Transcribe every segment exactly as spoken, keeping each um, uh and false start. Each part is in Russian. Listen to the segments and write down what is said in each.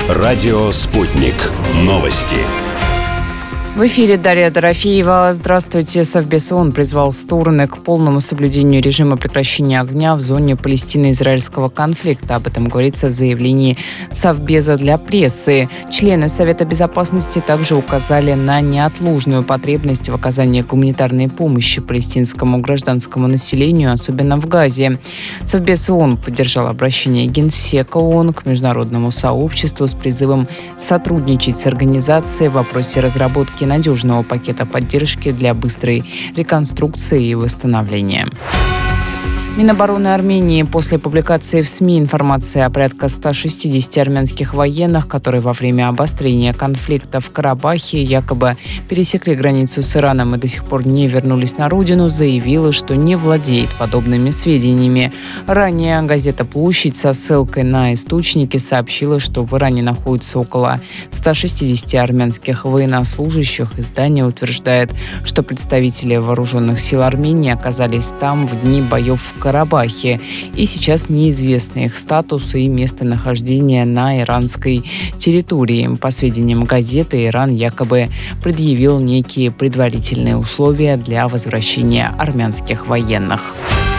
Радио «Спутник». Новости. В эфире Дарья Дорофеева. Здравствуйте. Совбез ООН призвал стороны к полному соблюдению режима прекращения огня в зоне палестино-израильского конфликта. Об этом говорится в заявлении Совбеза для прессы. Члены Совета Безопасности также указали на неотложную потребность в оказании гуманитарной помощи палестинскому гражданскому населению, особенно в Газе. Совбез ООН поддержал обращение Генсека ООН к международному сообществу с призывом сотрудничать с организацией в вопросе разработки надежного пакета поддержки для быстрой реконструкции и восстановления. Минобороны Армении после публикации в СМИ информации о порядка ста шестидесяти армянских военных, которые во время обострения конфликта в Карабахе якобы пересекли границу с Ираном и до сих пор не вернулись на родину, заявила, что не владеет подобными сведениями. Ранее газета «Площадь» со ссылкой на источники сообщила, что в Иране находится около ста шестидесяти армянских военнослужащих. Издание утверждает, что представители вооруженных сил Армении оказались там в дни боев в Карабахе, и сейчас неизвестны их статус и местонахождение на иранской территории. По сведениям газеты, Иран якобы предъявил некие предварительные условия для возвращения армянских военных.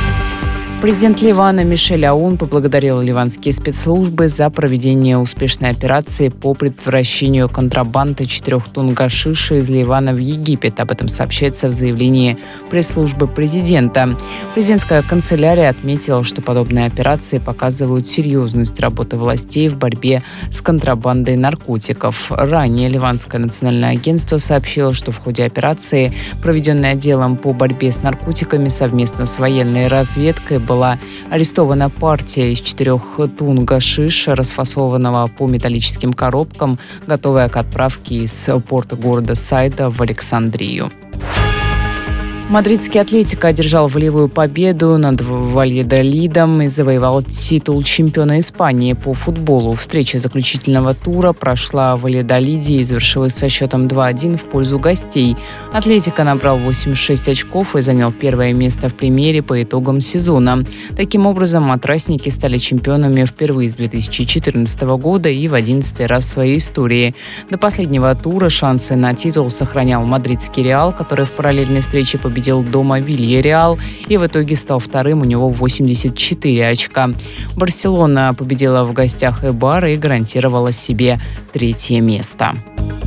Президент Ливана Мишель Аун поблагодарил ливанские спецслужбы за проведение успешной операции по предотвращению контрабанды четырех тонн гашиша из Ливана в Египет. Об этом сообщается в заявлении пресс-службы президента. Президентская канцелярия отметила, что подобные операции показывают серьезность работы властей в борьбе с контрабандой наркотиков. Ранее Ливанское национальное агентство сообщило, что в ходе операции, проведенной отделом по борьбе с наркотиками совместно с военной разведкой, была арестована партия из четырех тонн гашиша, расфасованного по металлическим коробкам, готовая к отправке из порта города Сайда в Александрию. Мадридский «Атлетико» одержал волевую победу над Вальядолидом и завоевал титул чемпиона Испании по футболу. Встреча заключительного тура прошла в Вальядолиде и завершилась со счетом два один в пользу гостей. «Атлетико» набрал восемьдесят шесть очков и занял первое место в премьере по итогам сезона. Таким образом, матрасники стали чемпионами впервые с две тысячи четырнадцатого года и в одиннадцатый раз в своей истории. До последнего тура шансы на титул сохранял мадридский «Реал», который в параллельной встрече победил победил дома Вильяреал и в итоге стал вторым, у него восемьдесят четыре очка. Барселона победила в гостях Эйбар и гарантировала себе третье место.